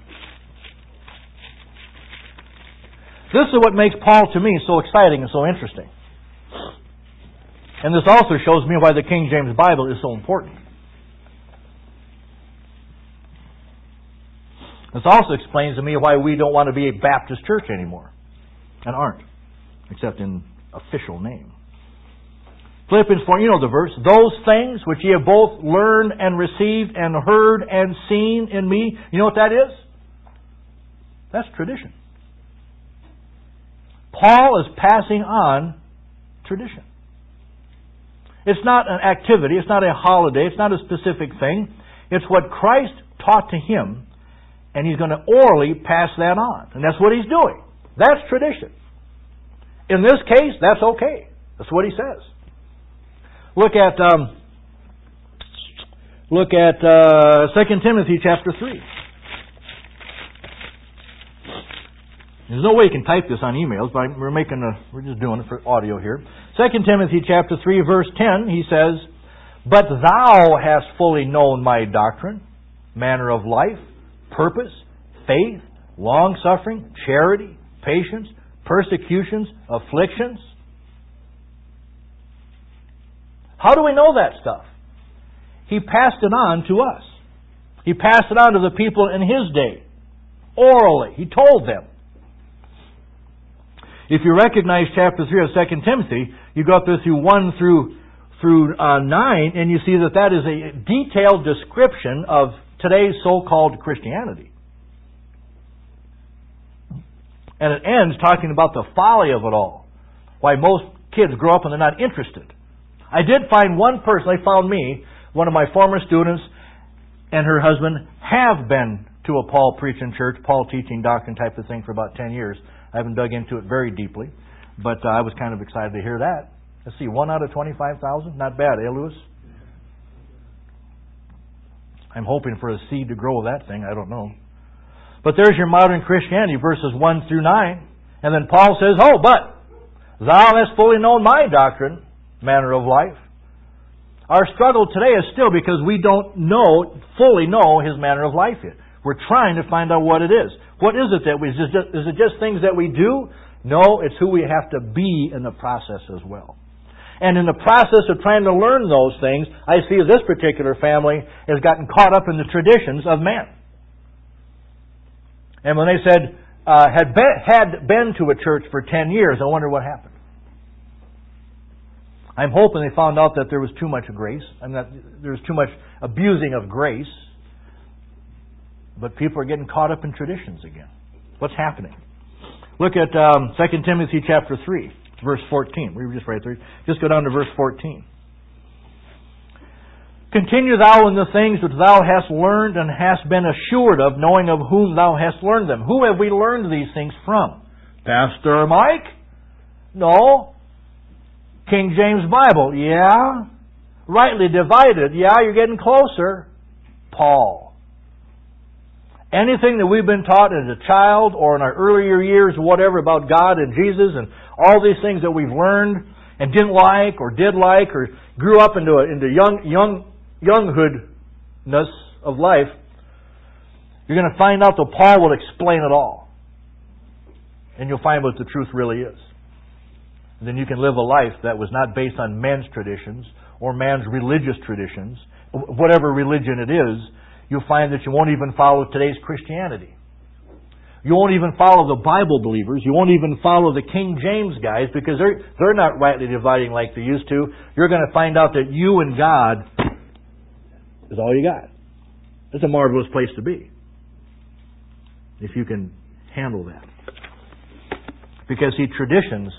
This is what makes Paul, to me, so exciting and so interesting. And this also shows me why the King James Bible is so important. This also explains to me why we don't want to be a Baptist church anymore. And aren't. Except in official name. Philippians four, you know the verse. Those things which ye have both learned and received and heard and seen in me. You know what that is? That's tradition. Paul is passing on tradition. It's not an activity. It's not a holiday. It's not a specific thing. It's what Christ taught to him, and he's going to orally pass that on. And that's what he's doing. That's tradition. In this case, that's okay. That's what he says. Look at um, look at uh, Second Timothy chapter three. There's no way you can type this on emails, but we're making a, we're just doing it for audio here. Second Timothy chapter three, verse ten, he says, but thou hast fully known my doctrine, manner of life, purpose, faith, long-suffering, charity, patience, persecutions, afflictions. How do we know that stuff? He passed it on to us. He passed it on to the people in his day. Orally. He told them. If you recognize chapter three of Second Timothy, you go up there through one through through uh, nine, and you see that that is a detailed description of today's so-called Christianity. And it ends talking about the folly of it all. Why most kids grow up and they're not interested. I did find one person, they found me, one of my former students and her husband have been to a Paul preaching church, Paul teaching doctrine type of thing for about ten years. I haven't dug into it very deeply, but uh, I was kind of excited to hear that. Let's see, one out of twenty-five thousand? Not bad, eh, Lewis? I'm hoping for a seed to grow with that thing. I don't know. But there's your modern Christianity, verses one through nine. And then Paul says, oh, but thou hast fully known my doctrine, manner of life. Our struggle today is still because we don't know, fully know his manner of life yet. We're trying to find out what it is. What is it that we, is it just, is it just things that we do? No, it's who we have to be in the process as well. And in the process of trying to learn those things, I see this particular family has gotten caught up in the traditions of men. And when they said, uh, had, been, had been to a church for ten years, I wonder what happened. I'm hoping they found out that there was too much grace. I'm not, there was too much abusing of grace. But people are getting caught up in traditions again. What's happening? Look at um, Second Timothy chapter three, verse fourteen. We were just right there. Just go down to verse fourteen. Continue thou in the things which thou hast learned and hast been assured of, knowing of whom thou hast learned them. Who have we learned these things from? Pastor Mike? No. King James Bible? Yeah. Rightly divided? Yeah, you're getting closer. Paul. Anything that we've been taught as a child or in our earlier years or whatever about God and Jesus and all these things that we've learned and didn't like or did like or grew up into a, into young young younghoodness of life, you're going to find out that Paul will explain it all. And you'll find what the truth really is. And then you can live a life that was not based on men's traditions or man's religious traditions, whatever religion it is. You'll find that you won't even follow today's Christianity. You won't even follow the Bible believers. You won't even follow the King James guys because they're they're not rightly dividing like they used to. You're going to find out that you and God is all you got. It's a marvelous place to be if you can handle that. Because, see, traditions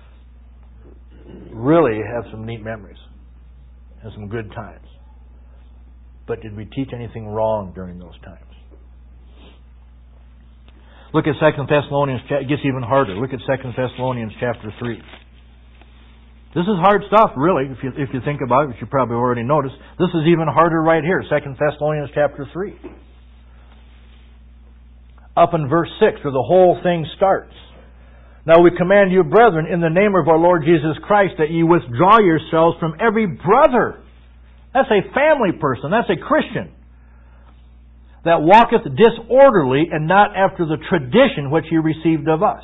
really have some neat memories and some good times. But did we teach anything wrong during those times? Look at Second Thessalonians. It gets even harder. Look at Second Thessalonians chapter three. This is hard stuff, really, if you, if you think about it, which you probably already noticed. This is even harder right here, Second Thessalonians chapter three. Up in verse six, where the whole thing starts. Now we command you, brethren, in the name of our Lord Jesus Christ, that ye withdraw yourselves from every brother. That's a family person. That's a Christian. That walketh disorderly and not after the tradition which ye received of us.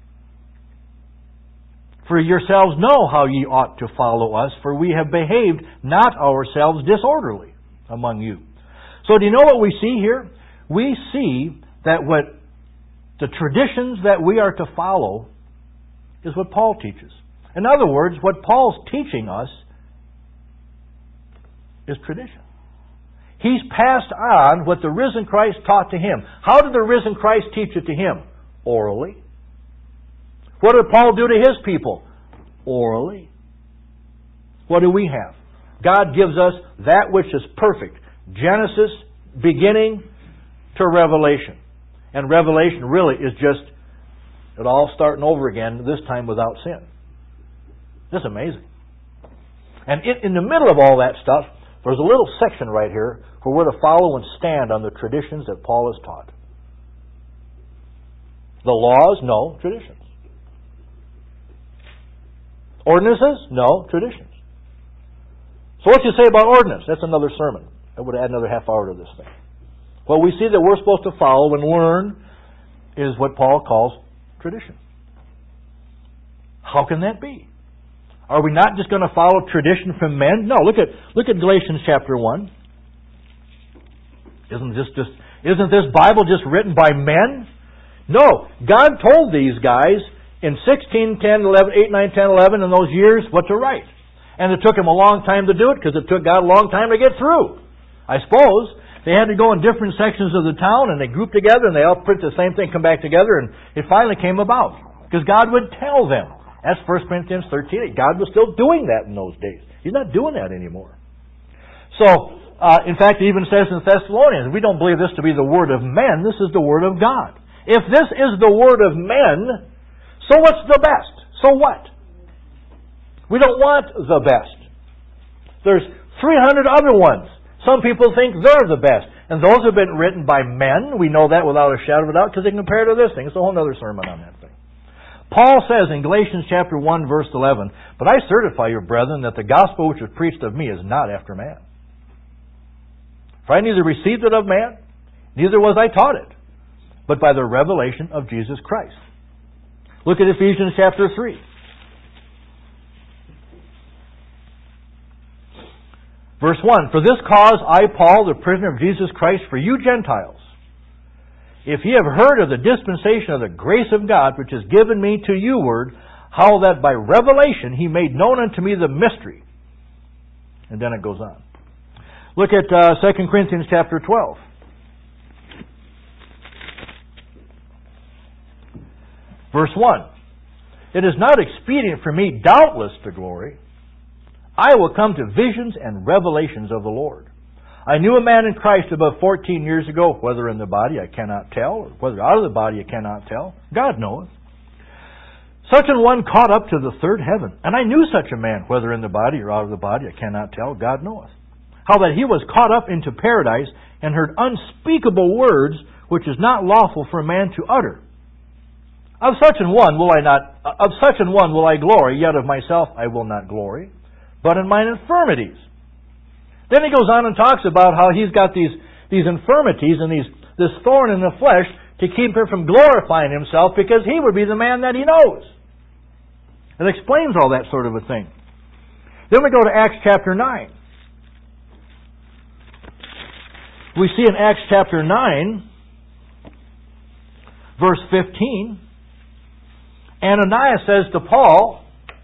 For yourselves know how ye ought to follow us, for we have behaved not ourselves disorderly among you. So do you know what we see here? We see that what the traditions that we are to follow is what Paul teaches. In other words, what Paul's teaching us is tradition. He's passed on what the risen Christ taught to him. How did the risen Christ teach it to him? Orally. What did Paul do to his people? Orally. What do we have? God gives us that which is perfect. Genesis, beginning to Revelation. And Revelation really is just it all starting over again, this time without sin. That's amazing. And it, in the middle of all that stuff, there's a little section right here where we're to follow and stand on the traditions that Paul has taught. The laws? No. Traditions. Ordinances? No. Traditions. So what do you say about ordinance? That's another sermon. I would add another half hour to this thing. What we see that we're supposed to follow and learn is what Paul calls tradition. How can that be? Are we not just going to follow tradition from men? No, look at look at Galatians chapter one. Isn't this just isn't this Bible just written by men? No. God told these guys in sixteen, ten, eleven, eight, nine, ten, eleven, in those years what to write. And it took him a long time to do it because it took God a long time to get through. I suppose they had to go in different sections of the town and they grouped together and they all print the same thing, come back together, and it finally came about. Because God would tell them. That's First Corinthians thirteen. God was still doing that in those days. He's not doing that anymore. So, uh, in fact, it even says in Thessalonians, we don't believe this to be the word of men, this is the word of God. If this is the word of men, so what's the best? So what? We don't want the best. There's three hundred other ones. Some people think they're the best. And those have been written by men. We know that without a shadow of a doubt because they compare to this thing. It's a whole other sermon on that thing. Paul says in Galatians chapter one, verse eleven, "But I certify you, brethren, that the gospel which was preached of me is not after man. For I neither received it of man, neither was I taught it, but by the revelation of Jesus Christ." Look at Ephesians chapter three. Verse one, "For this cause I, Paul, the prisoner of Jesus Christ, for you Gentiles, if ye have heard of the dispensation of the grace of God, which is given me to you word, how that by revelation he made known unto me the mystery." And then it goes on. Look at uh, Second Corinthians chapter twelve. Verse one, "It is not expedient for me, doubtless, to glory. I will come to visions and revelations of the Lord. I knew a man in Christ about fourteen years ago, whether in the body I cannot tell, or whether out of the body I cannot tell. God knoweth. Such an one caught up to the third heaven. And I knew such a man, whether in the body or out of the body I cannot tell. God knoweth. How that he was caught up into paradise and heard unspeakable words, which is not lawful for a man to utter. Of such an one will I not, of such an one will I glory, yet of myself I will not glory, but in mine infirmities." Then he goes on and talks about how he's got these, these infirmities and these, this thorn in the flesh to keep him from glorifying himself because he would be the man that he knows. It explains all that sort of a thing. Then we go to Acts chapter nine. We see in Acts chapter nine, verse fifteen, Ananias says to Paul,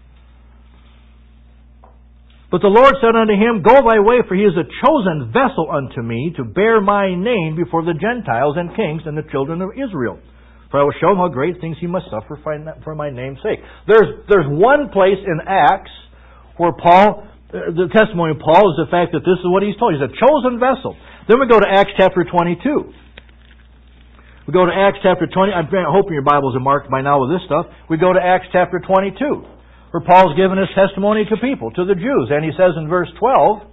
"But the Lord said unto him, Go thy way, for he is a chosen vessel unto me to bear my name before the Gentiles and kings and the children of Israel. For I will show him how great things he must suffer for my name's sake." There's, there's one place in Acts where Paul, the testimony of Paul is the fact that this is what he's told. He's a chosen vessel. Then we go to Acts chapter twenty-two. We go to Acts chapter twenty. I'm hoping your Bibles are marked by now with this stuff. We go to Acts chapter twenty-two, where Paul's given his testimony to people, to the Jews. And he says in verse twelve,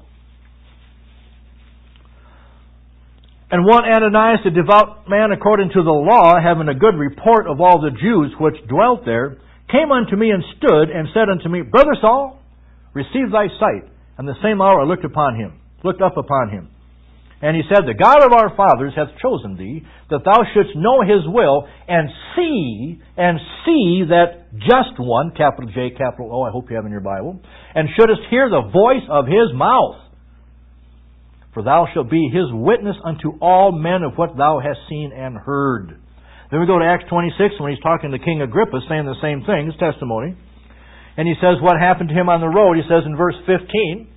"And one Ananias, a devout man according to the law, having a good report of all the Jews which dwelt there, came unto me and stood and said unto me, Brother Saul, receive thy sight. And the same hour I looked upon him, looked up upon him. And he said, The God of our fathers hath chosen thee, that thou shouldst know His will, and see, and see that just one," capital J, capital O, I hope you have in your Bible, "and shouldest hear the voice of His mouth. For thou shalt be His witness unto all men of what thou hast seen and heard." Then we go to Acts twenty-six, when he's talking to King Agrippa, saying the same thing, his testimony. And he says what happened to him on the road. He says in verse fifteen,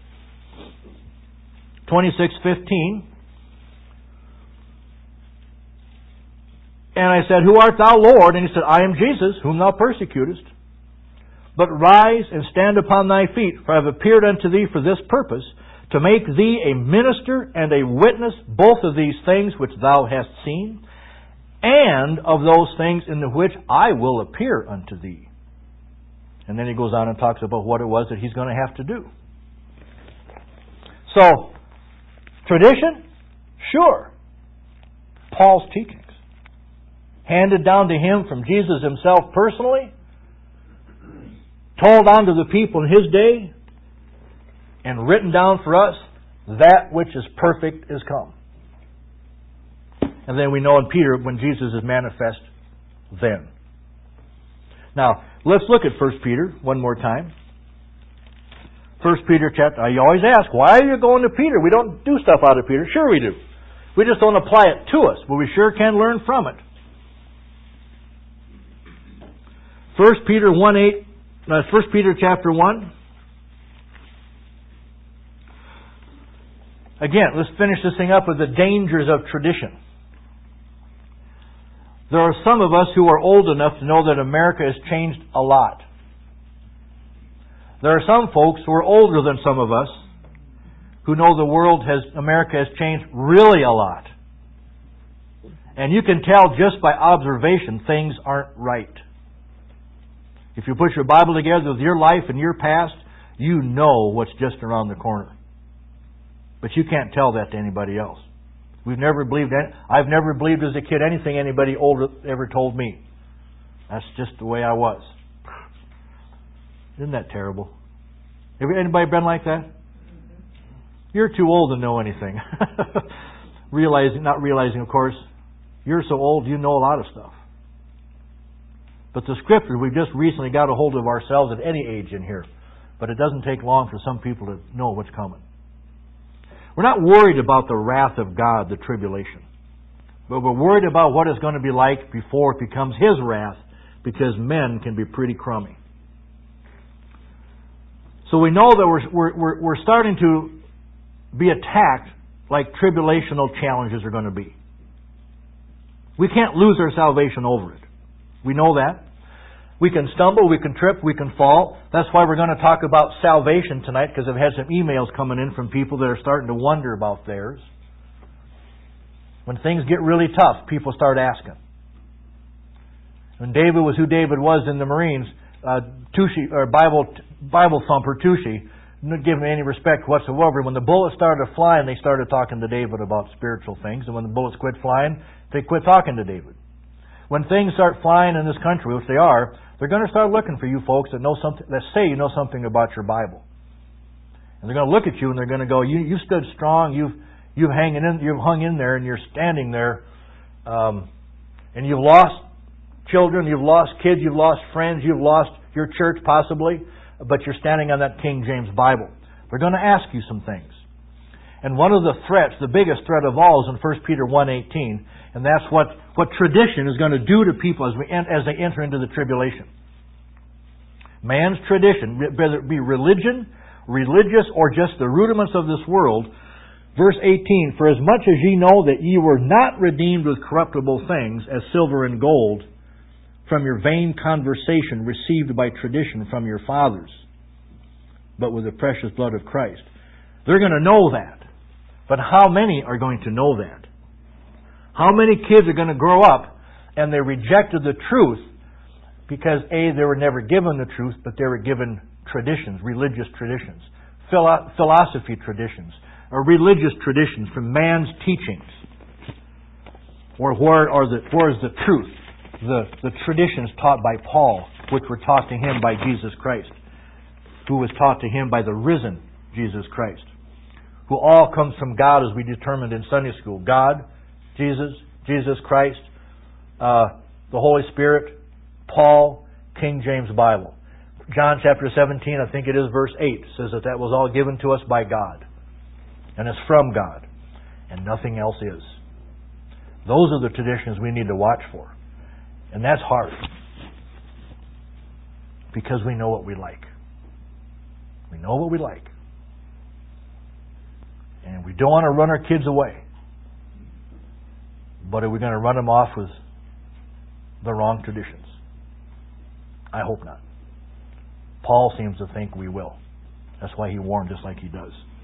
twenty-six fifteen, "And I said, Who art thou, Lord? And he said, I am Jesus, whom thou persecutest. But rise and stand upon thy feet, for I have appeared unto thee for this purpose, to make thee a minister and a witness both of these things which thou hast seen, and of those things in the which I will appear unto thee." And then he goes on and talks about what it was that he's going to have to do. So, tradition? Sure. Paul's teachings, handed down to him from Jesus Himself personally, told on to the people in His day, and written down for us, that which is perfect is come. And then we know in Peter, when Jesus is manifest, then. Now, let's look at First Peter one more time. First Peter chapter, you always ask, why are you going to Peter? We don't do stuff out of Peter. Sure we do. We just don't apply it to us, but we sure can learn from it. First Peter one eight, uh, First Peter chapter one. Again, let's finish this thing up with the dangers of tradition. There are some of us who are old enough to know that America has changed a lot. There are some folks who are older than some of us who know the world has, America has changed really a lot. And you can tell just by observation things aren't right. If you put your Bible together with your life and your past, you know what's just around the corner. But you can't tell that to anybody else. We've never believed any, I've never believed as a kid anything anybody older ever told me. That's just the way I was. Isn't that terrible? Have anybody been like that? You're too old to know anything. realizing, not realizing, of course, you're so old you know a lot of stuff. But the Scripture, we've just recently got a hold of ourselves at any age in here. But it doesn't take long for some people to know what's coming. We're not worried about the wrath of God, the tribulation. But we're worried about what it's going to be like before it becomes His wrath, because men can be pretty crummy. So we know that we're, we're, we're starting to be attacked like tribulational challenges are going to be. We can't lose our salvation over it. We know that. We can stumble, we can trip, we can fall. That's why we're going to talk about salvation tonight, because I've had some emails coming in from people that are starting to wonder about theirs. When things get really tough, people start asking. When David was who David was in the Marines, uh, Tushy, or Bible Bible thumper Tushy, didn't give him any respect whatsoever. When the bullets started flying, they started talking to David about spiritual things. And when the bullets quit flying, they quit talking to David. When things start flying in this country, which they are, they're going to start looking for you folks that know something, that say you know something about your Bible. And they're going to look at you and they're going to go, you you stood strong, you've you've hanging in, you've hung in there, and you're standing there, um, and you've lost children, you've lost kids, you've lost friends, you've lost your church possibly, but you're standing on that King James Bible. They're going to ask you some things. And one of the threats, the biggest threat of all, is in First Peter one eighteen. And that's what, what tradition is going to do to people as we as they enter into the tribulation. Man's tradition, whether it be religion, religious, or just the rudiments of this world. Verse eighteen, "For as much as ye know that ye were not redeemed with corruptible things, as silver and gold, from your vain conversation received by tradition from your fathers, but with the precious blood of Christ." They're going to know that. But how many are going to know that? How many kids are going to grow up and they rejected the truth because A, they were never given the truth, but they were given traditions, religious traditions, philo- philosophy traditions, or religious traditions from man's teachings. Or where are the where is the truth? The the traditions taught by Paul, which were taught to him by Jesus Christ, who was taught to him by the risen Jesus Christ, who all comes from God, as we determined in Sunday school. God, Jesus, Jesus Christ, uh, the Holy Spirit, Paul, King James Bible. John chapter seventeen, I think it is verse eight, says that that was all given to us by God. And it's from God. And nothing else is. Those are the traditions we need to watch for. And that's hard. Because we know what we like. We know what we like. And we don't want to run our kids away. But are we going to run them off with the wrong traditions? I hope not. Paul seems to think we will. That's why he warned us like he does.